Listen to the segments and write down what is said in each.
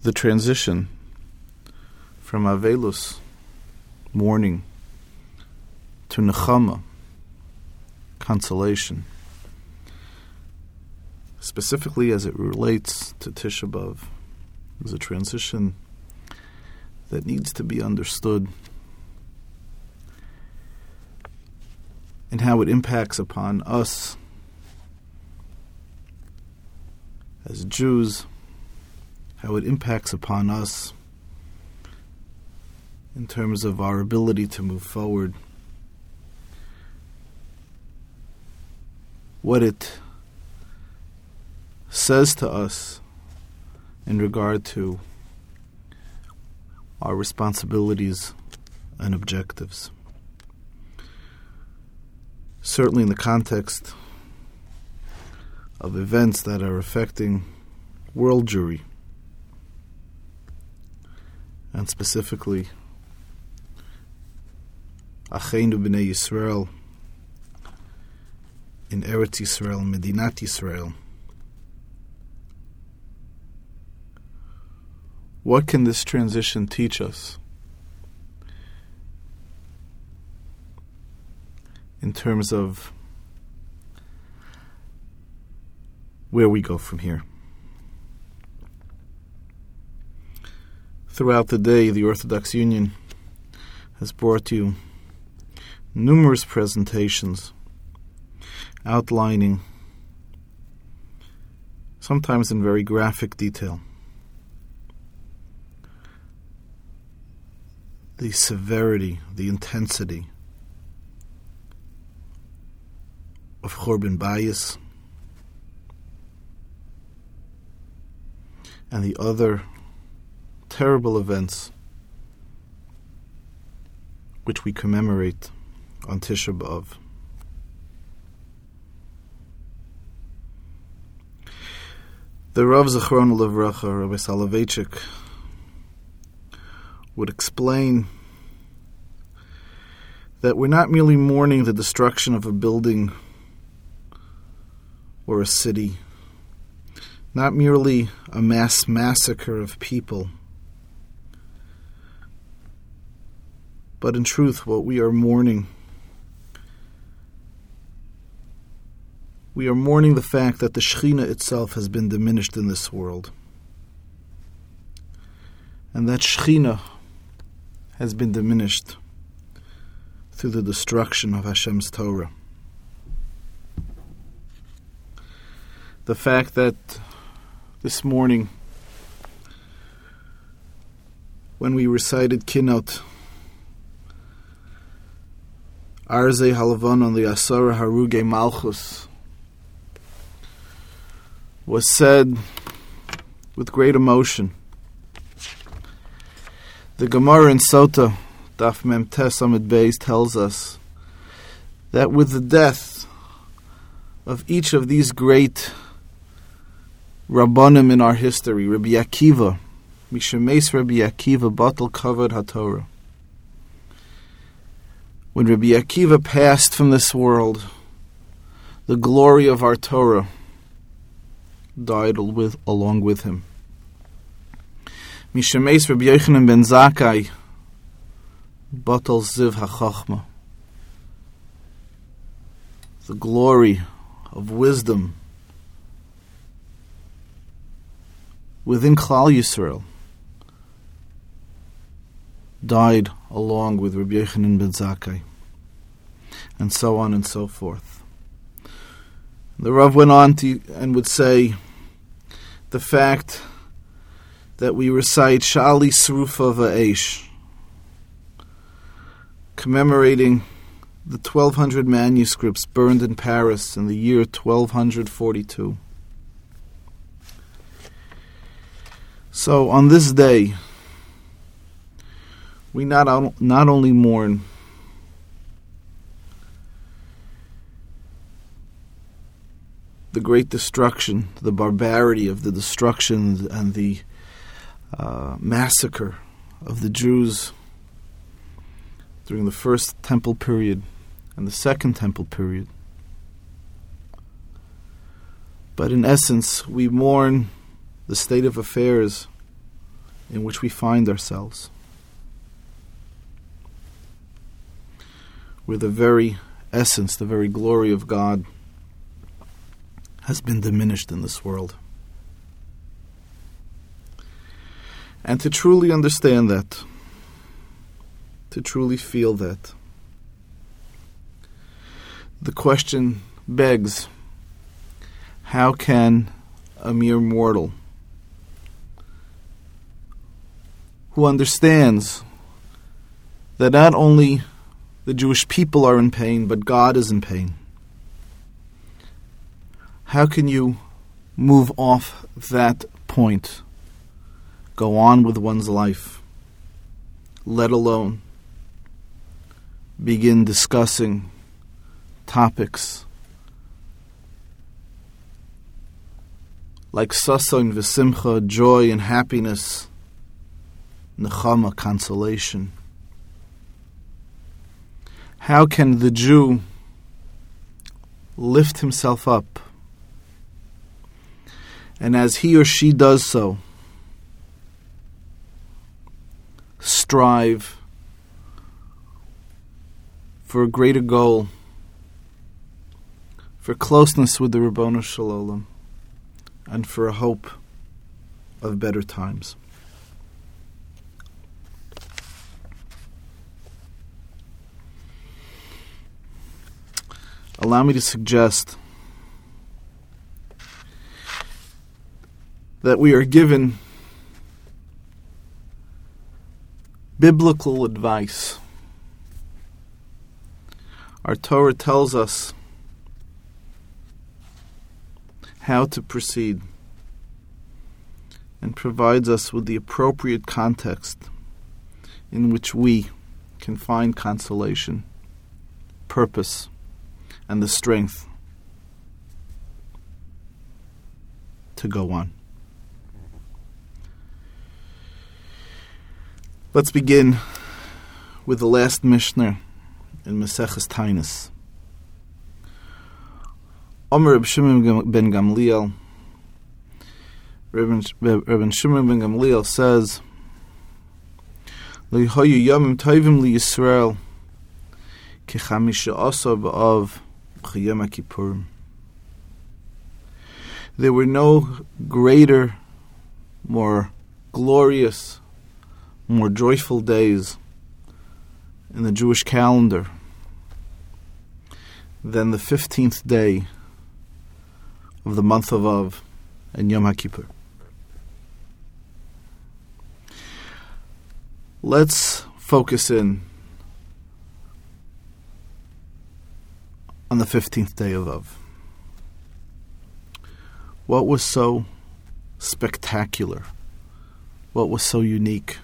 the transition from Avelus, mourning, to Nechama, consolation, specifically as it relates to Tisha B'Av, is a transition that needs to be understood and how it impacts upon us as Jews, how it impacts upon us in terms of our ability to move forward, what it says to us in regard to our responsibilities and objectives. Certainly in the context of events that are affecting world Jewry, and specifically Acheinu B'nai Yisrael in Eretz Yisrael, Medinat Yisrael. What can this transition teach us in terms of where we go from here? Throughout the day, the Orthodox Union has brought you numerous presentations outlining, sometimes in very graphic detail, the severity, the intensity of Chorban Bayis and the other terrible events which we commemorate on Tisha B'Av. The Rav Zichrono Livracha, Rabbi Soloveitchik, would explain that we're not merely mourning the destruction of a building or a city, not merely a mass massacre of people, but in truth what we are mourning, we are mourning the fact that the Shekhinah itself has been diminished in this world, and that Shekhinah has been diminished through the destruction of Hashem's Torah. The fact that this morning, when we recited Kinot, Arzei Halavon on the Asara Haruge Malchus, was said with great emotion. The Gemara in Sota, Daf Mem Tes Amud Beis, tells us that with the death of each of these great Rabbanim in our history, Rabbi Akiva, Mishemes Rabbi Akiva, Batal Kavod HaTorah, when Rabbi Akiva passed from this world, the glory of our Torah died along with him. Mishemes Rabbi Yochanan ben Zakkai, Batal Ziv HaChachma, the glory of wisdom within Klal Yisrael died along with Rabbi Yochanan ben Zakkai, and so on and so forth. The Rav went on and would say the fact that we recite Shali Srufa Va'esh, commemorating the 1,200 manuscripts burned in Paris in the year 1242. So on this day, we not only mourn the great destruction, the barbarity of the destruction and the massacre of the Jews during the first temple period and the second temple period, but in essence we mourn the state of affairs in which we find ourselves, where the very essence, the very glory of God has been diminished in this world. And to truly understand that, to truly feel that, the question begs, how can a mere mortal who understands that not only the Jewish people are in pain, but God is in pain, how can you move off that point, go on with one's life, let alone begin discussing topics like sason v'simcha, joy and happiness, nechama, consolation? How can the Jew lift himself up, and as he or she does so, strive for a greater goal, for closeness with the Ribbono Shel Olam, and for a hope of better times? Allow me to suggest that we are given biblical advice. Our Torah tells us how to proceed and provides us with the appropriate context in which we can find consolation, purpose, and the strength to go on. Let's begin with the last Mishnah in Maseches Taanis. Omer Reb Shimon ben Gamliel, Reb Shimon ben Gamliel says, Le'hoyu yomim tovim liYisrael kechamisha asar b'av chayom HaKippurim. There were no greater, more glorious, more joyful days in the Jewish calendar than the 15th day of the month of Av and Yom HaKippur. Let's focus in on the 15th day of Av. What was so spectacular? What was so unique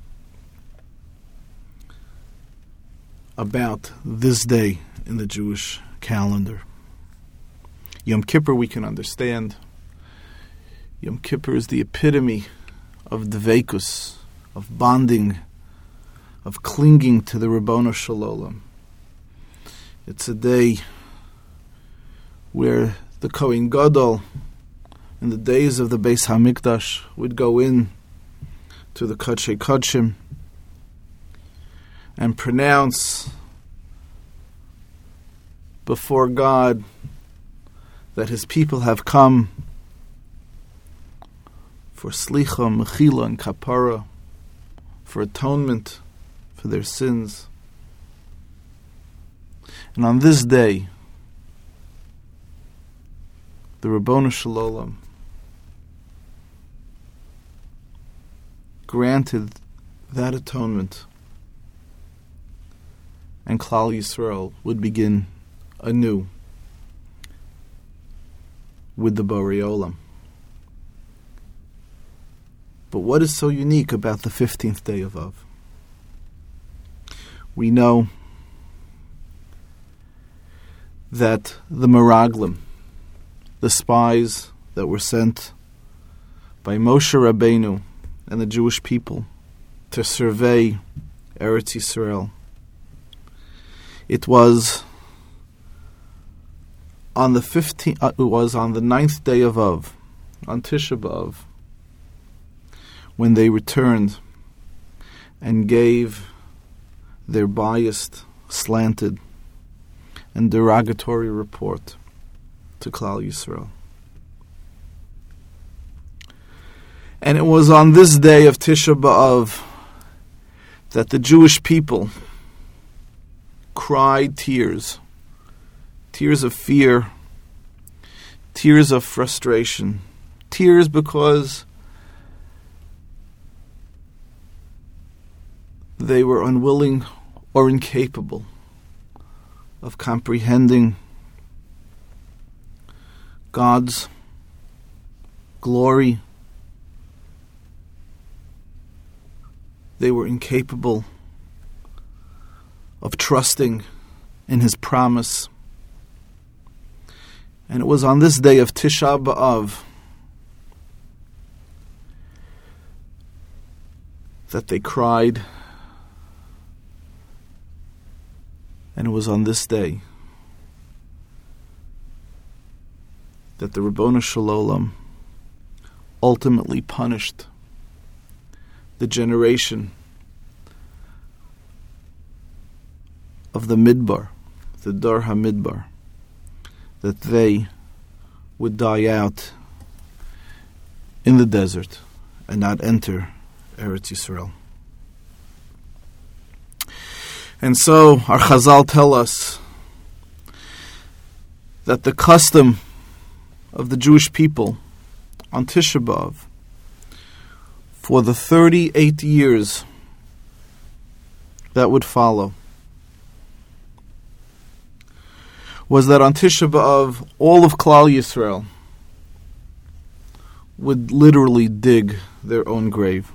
about this day in the Jewish calendar? Yom Kippur we can understand. Yom Kippur is the epitome of dveikus, of bonding, of clinging to the Ribbono Shel Olam. It's a day where the Kohen Gadol, in the days of the Beis HaMikdash, would go in to the Kodshei Kodshim and pronounce before God that his people have come for slicha, mechila, and kapara, for atonement for their sins. And on this day, the Ribbono Shel Olam granted that atonement, and Klal Yisrael would begin anew with the Borei Olam. But what is so unique about the 15th day of Av? We know that the Meraglim, the spies that were sent by Moshe Rabbeinu and the Jewish people to survey Eretz Yisrael, it was on the 9th day of Av, on Tisha B'Av, when they returned and gave their biased, slanted, and derogatory report to Klal Yisrael. And it was on this day of Tisha B'Av that the Jewish people cried tears of fear, tears of frustration, tears because they were unwilling or incapable of comprehending God's glory. They were incapable of trusting in His promise. And it was on this day of Tisha B'Av that they cried. And it was on this day that the Ribbono Shel Olam ultimately punished the generation of the Midbar, the Dor HaMidbar, that they would die out in the desert and not enter Eretz Yisrael. And so our Chazal tell us that the custom of the Jewish people on Tisha B'Av for the 38 years that would follow was that on Tisha B'Av all of Klal Yisrael would literally dig their own grave.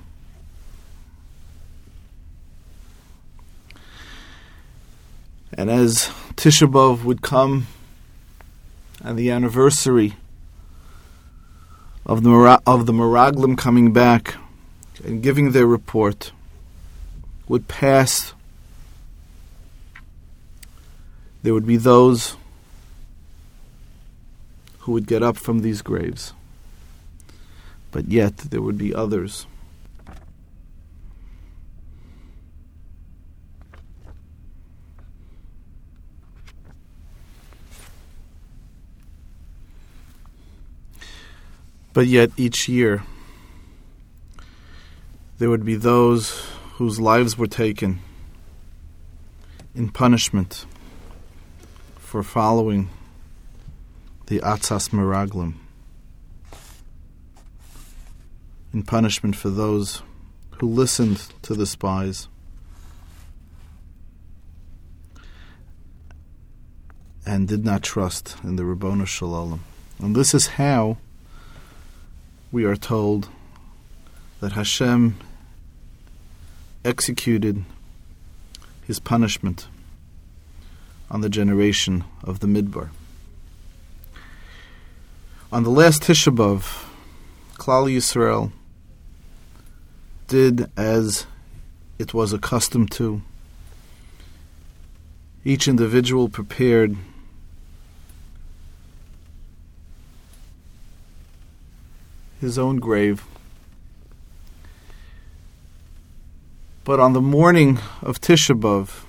And as Tisha B'Av would come and the anniversary of the Meraglim coming back and giving their report would pass, there would be those who would get up from these graves. But yet there would be others But yet each year there would be those whose lives were taken in punishment for following the Atzas Meraglim, in punishment for those who listened to the spies and did not trust in the Ribbono Shel Olam. And this is how we are told that Hashem executed His punishment on the generation of the Midbar. On the last Tisha B'Av, Klal Yisrael did as it was accustomed to. Each individual prepared his own grave. But on the morning of Tisha B'Av,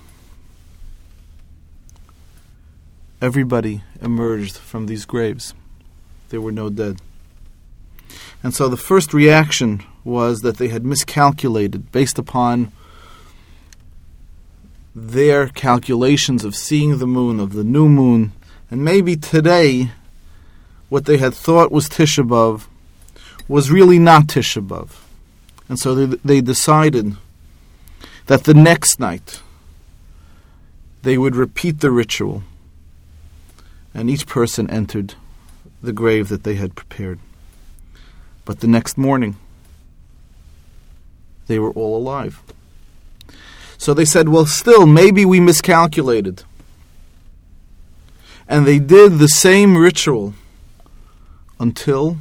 everybody emerged from these graves. There were no dead. And so the first reaction was that they had miscalculated based upon their calculations of seeing the moon, of the new moon, and maybe today what they had thought was Tisha B'Av was really not Tisha B'Av. And so they decided that the next night they would repeat the ritual, and each person entered the grave that they had prepared. But the next morning, they were all alive. So they said, well, still, maybe we miscalculated. And they did the same ritual until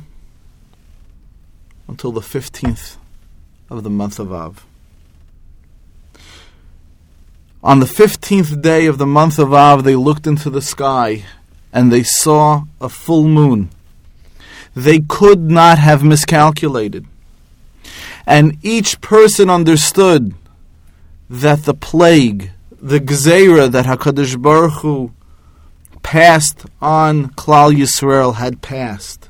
the 15th of the month of Av. On the 15th day of the month of Av, they looked into the sky and they saw a full moon. They could not have miscalculated. And each person understood that the plague, the Gzeira that HaKadosh Baruch Hu passed on Klal Yisrael had passed.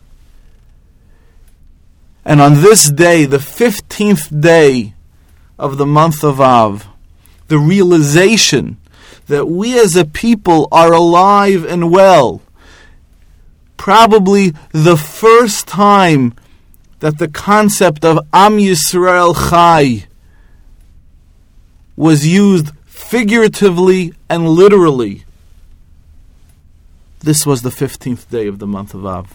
And on this day, the 15th day of the month of Av, the realization that we as a people are alive and well, probably the first time that the concept of Am Yisrael Chai was used figuratively and literally. This was the 15th day of the month of Av.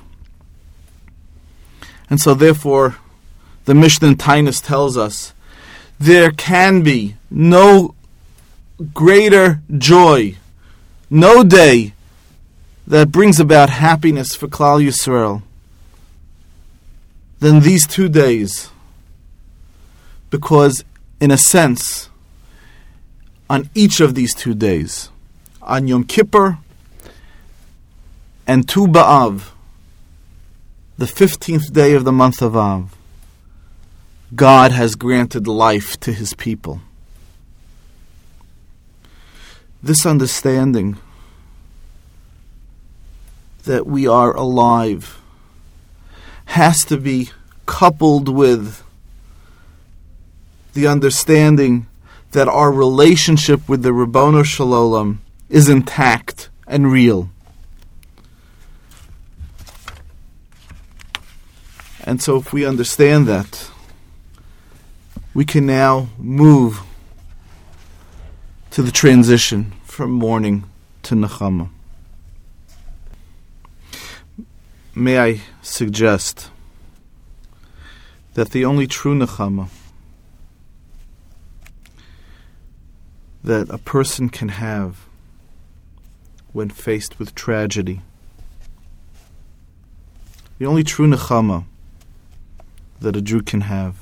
And so therefore, the Mishnah in Tainus tells us, there can be no greater joy, no day that brings about happiness for Klal Yisrael than these 2 days. Because, in a sense, on each of these 2 days, on Yom Kippur and Tu B'Av, the 15th day of the month of Av, God has granted life to His people. This understanding that we are alive has to be coupled with the understanding that our relationship with the Ribbono Shel Olam is intact and real. And so if we understand that, we can now move to the transition from mourning to nechama. May I suggest that the only true nechama that a person can have when faced with tragedy, the only true nechama that a Jew can have,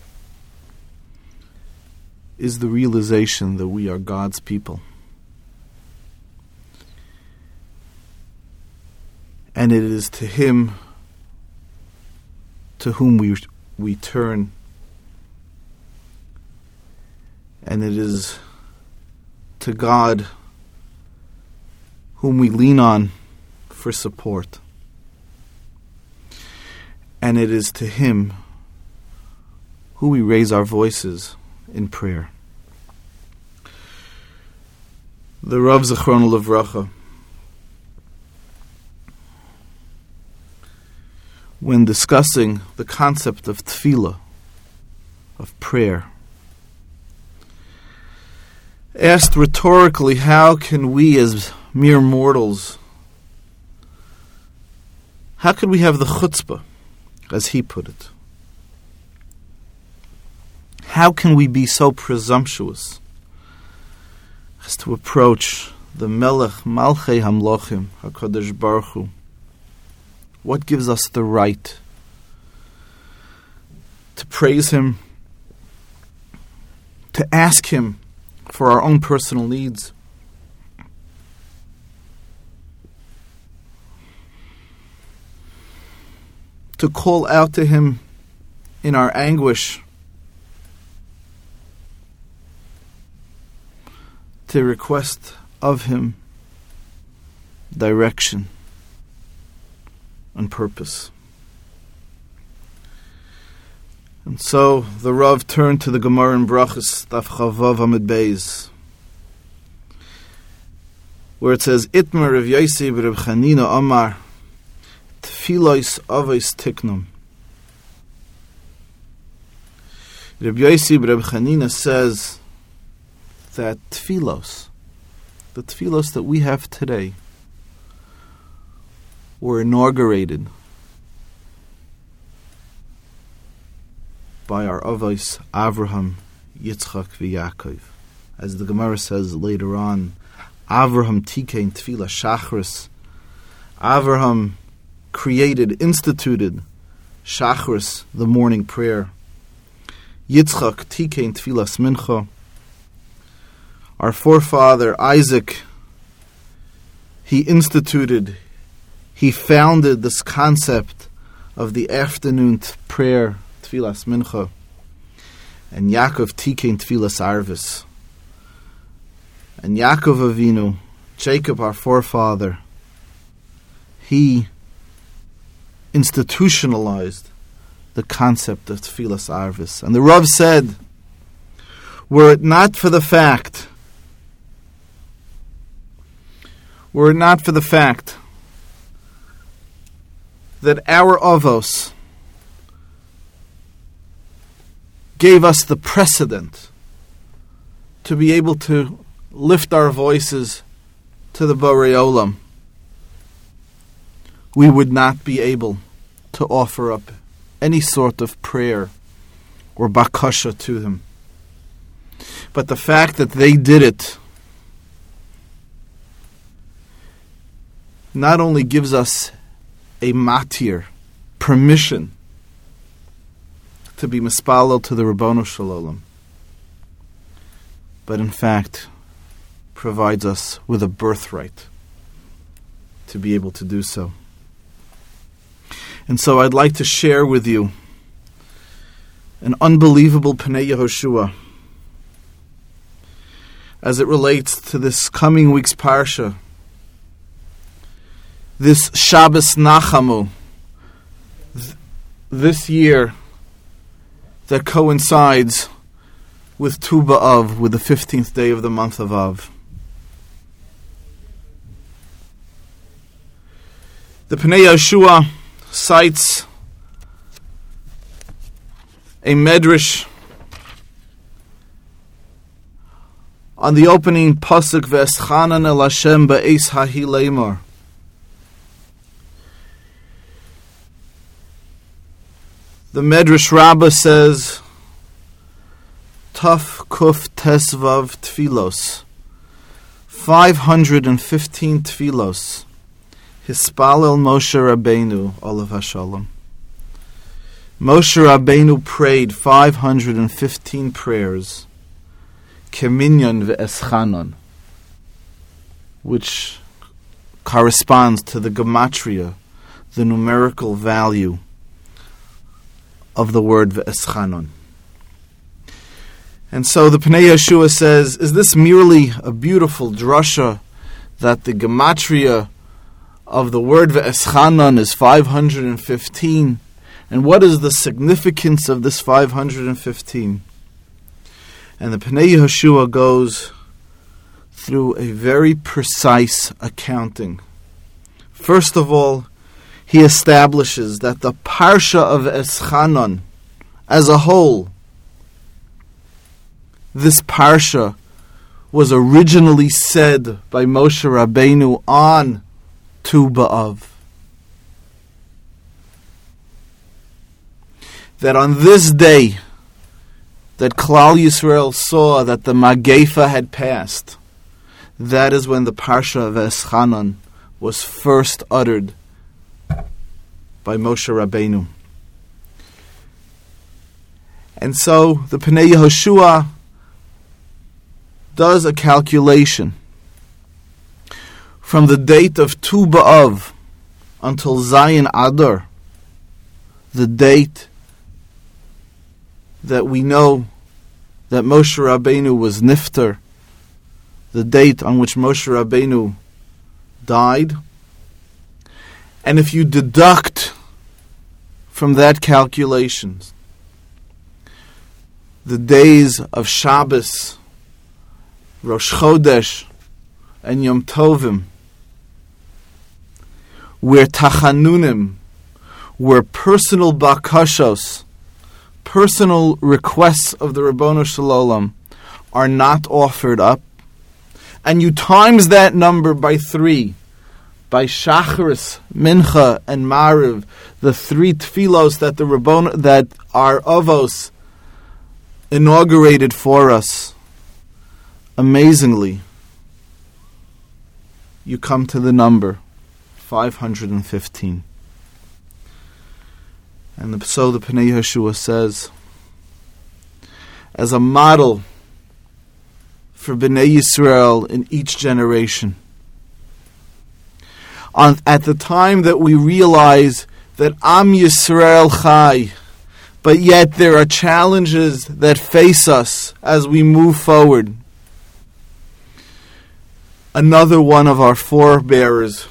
is the realization that we are God's people. And it is to Him to whom we turn. And it is to God whom we lean on for support. And it is to Him who we raise our voices in prayer. The Rav Zichrono Livracha, when discussing the concept of tefillah, of prayer, asked rhetorically, how can we as mere mortals, how could we have the chutzpah, as he put it? How can we be so presumptuous as to approach the Melech Malchei Hamlochim, HaKadosh Baruch Hu? What gives us the right to praise Him, to ask Him for our own personal needs, to call out to Him in our anguish, to request of Him direction and purpose? And so the Rav turned to the Gemara in Brachos, Daf Chavav Amud Beis, where it says, Itmar Rav Yossi b'Rav Chanina Amar, Tfilos Avos Tiknum. Rav Yossi b'Rav Chanina says that tfilos, the tfilos that we have today, were inaugurated by our avos Avraham, Yitzchak, v'Yaakov. As the Gemara says later on, Avraham tikein tefillah shachris. Avraham created, instituted shachris, the morning prayer. Yitzchak tikein tefillas mincha. Our forefather Isaac, he instituted, he founded this concept of the afternoon prayer, Tfilas Mincha. and Yaakov tikein tfilas arvis. And Yaakov Avinu, Jacob our forefather, he institutionalized the concept of tfilas arvis. And the Rav said, were it not for the fact that our avos gave us the precedent to be able to lift our voices to the Borei Olam, we would not be able to offer up any sort of prayer or bakasha to him. But the fact that they did it not only gives us a matir, permission to be mispalel to the Ribono Shel Olam, but in fact provides us with a birthright to be able to do so. And so I'd like to share with you an unbelievable Pnei Yehoshua as it relates to this coming week's Parsha, this Shabbos Nachamu, this year that coincides with Tu B'Av, with the 15th day of the month of Av. The Pnei Yehoshua cites a medrash on the opening pasuk V'eschanan el Hashem ba'eis hahi leimor. The Medrash Rabbah says, Taf Kuf Tesvav Tfilos, 515 Tfilos, Hispalel Moshe Rabbeinu, Olav HaShalom. Moshe Rabbeinu prayed 515 prayers, Keminyan Ve'eschanon, which corresponds to the gematria, the numerical value of the word Ve'eschanon. And so the Pnei Yehoshua says, is this merely a beautiful drasha that the gematria of the word Ve'eschanon is 515? And what is the significance of this 515? And the Pnei Yehoshua goes through a very precise accounting. First of all, he establishes that the Parsha of Eschanon as a whole, this Parsha was originally said by Moshe Rabbeinu on Tu B'Av. That on this day that Klal Yisrael saw that the Magefa had passed, that is when the Parsha of Eschanon was first uttered by Moshe Rabbeinu. And so the Pnei Yehoshua does a calculation from the date of Tu B'Av until Zayin Adar, the date that we know that Moshe Rabbeinu was Nifter, the date on which Moshe Rabbeinu died. And if you deduct from that calculation the days of Shabbos, Rosh Chodesh, and Yom Tovim, where Tachanunim, where personal bakashos, personal requests of the Ribono Shel Olam are not offered up, and you times that number by 3, by Shacharis, Mincha, and Mariv, the 3 tfilos that the Ribono, that our Avos inaugurated for us, amazingly, you come to the number 515. And so the Pnei Yehoshua says, as a model for Bnei Yisrael in each generation, at the time that we realize that Am Yisrael Chai, But yet there are challenges that face us as we move forward. Another one of our forebearers,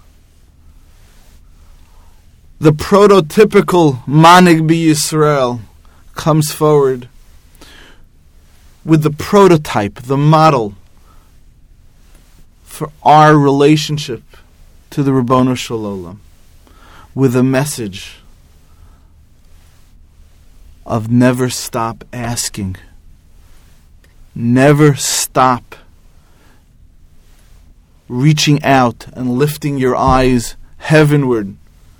the prototypical Manig B'Yisrael, comes forward with the prototype, the model for our relationship to the Ribbono Shel Olam, with a message of never stop asking, never stop reaching out and lifting your eyes heavenward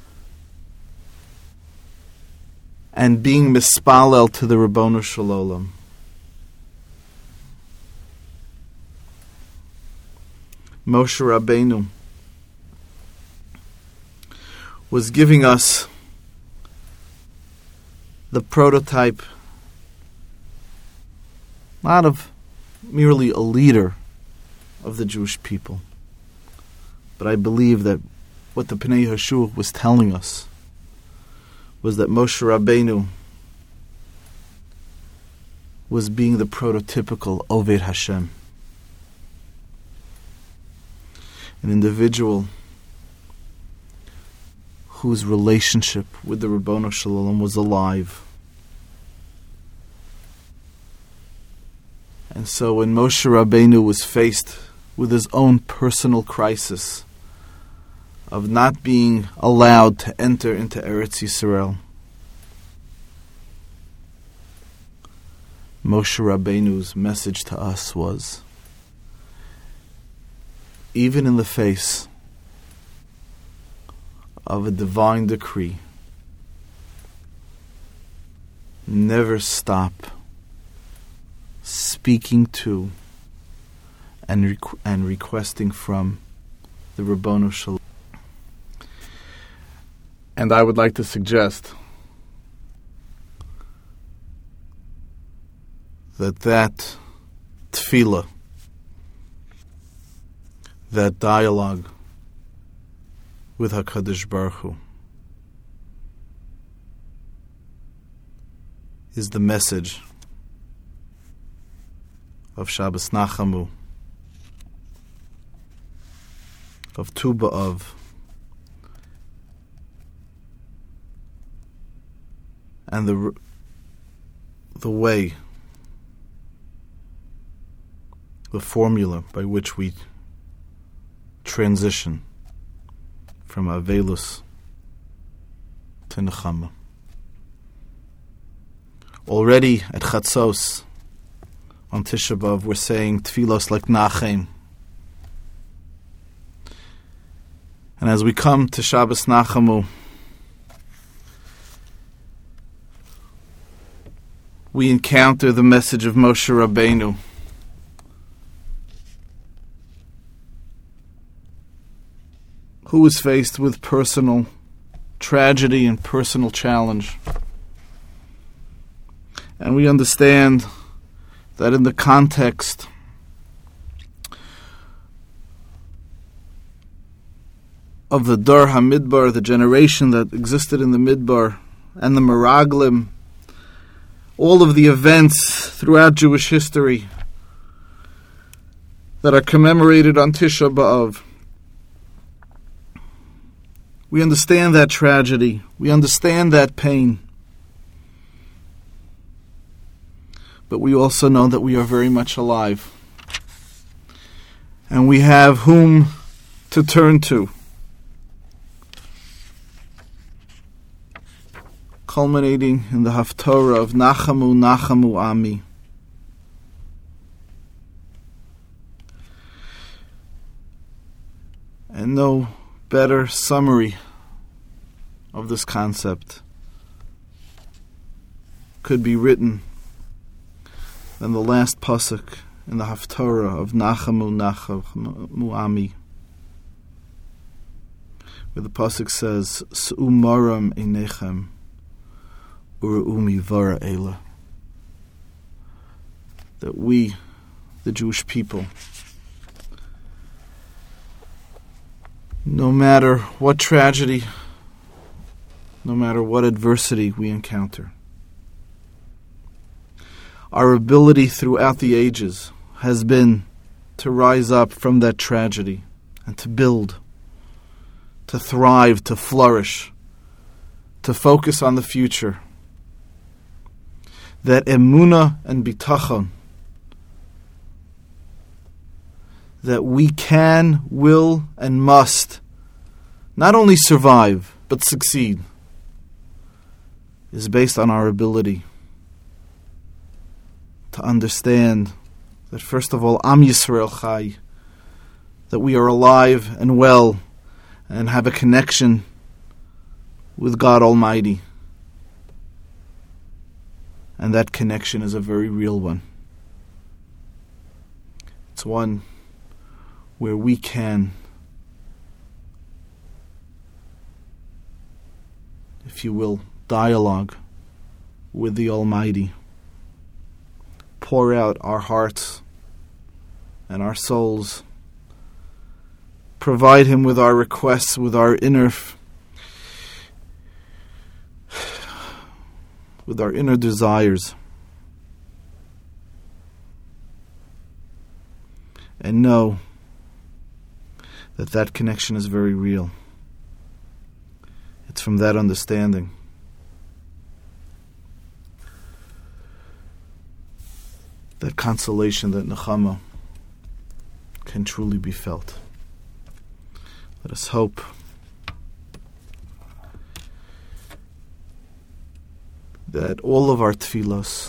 and being mispalel to the Ribbono Shel Olam. Moshe Rabbeinu was giving us the prototype, not of merely a leader of the Jewish people, but I believe that what the Pnei Yehoshua was telling us was that Moshe Rabbeinu was being the prototypical Oved Hashem, an individual whose relationship with the Ribbono Shel Olam was alive. And so when Moshe Rabbeinu was faced with his own personal crisis of not being allowed to enter into Eretz Yisrael, Moshe Rabbeinu's message to us was, even in the face of a divine decree, never stop speaking to and requesting from the Ribbono Shel Olam. And I would like to suggest that tefillah, that dialogue with HaKadosh Baruch Hu, is the message of Shabbos Nachamu, of Tu B'Av, and the way, the formula by which we transition from Avelus to Nechama. Already at Chatzos on Tisha B'Av we're saying Tfilos like Nachem. And as we come to Shabbos Nachamu, we encounter the message of Moshe Rabbeinu, who was faced with personal tragedy and personal challenge. And we understand that in the context of the Dor HaMidbar, the generation that existed in the Midbar, and the Meraglim, all of the events throughout Jewish history that are commemorated on Tisha B'Av, we understand that tragedy. We understand that pain. But we also know that we are very much alive. And we have whom to turn to. Culminating in the Haftorah of Nachamu, Nachamu Ami. And no better summary of this concept could be written than the last pasuk in the Haftorah of Nachamu, Nachamu Ami, where the pasuk says, S'umaram einechem u're'u mivara eila, that we, the Jewish people, no matter what tragedy, no matter what adversity we encounter, our ability throughout the ages has been to rise up from that tragedy and to build, to thrive, to flourish, to focus on the future. That emunah and bitachon, that we can, will, and must not only survive, but succeed, is based on our ability to understand that, first of all, Am Yisrael Chai, that we are alive and well and have a connection with God Almighty. And that connection is a very real one. It's one where we can, if you will, dialogue with the Almighty, pour out our hearts and our souls, provide Him with our requests, with our inner desires, and know that that connection is very real. It's from that understanding that consolation, that nechama, can truly be felt. Let us hope that all of our tefillos,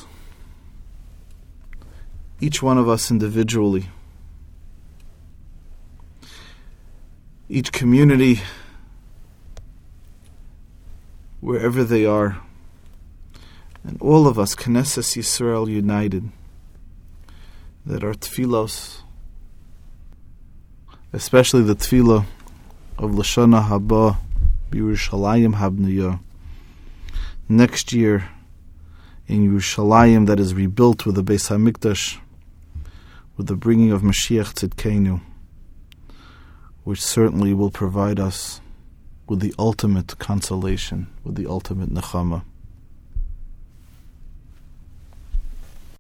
each one of us individually, each community, wherever they are, and all of us, Knesset Yisrael united, that our tefillos, especially the tefillah of Lashana Haba B'Yerushalayim Habniyah, next year in Yerushalayim that is rebuilt with the Beis HaMikdash, with the bringing of Mashiach Tzidkenu, which certainly will provide us with the ultimate consolation, with the ultimate nechama.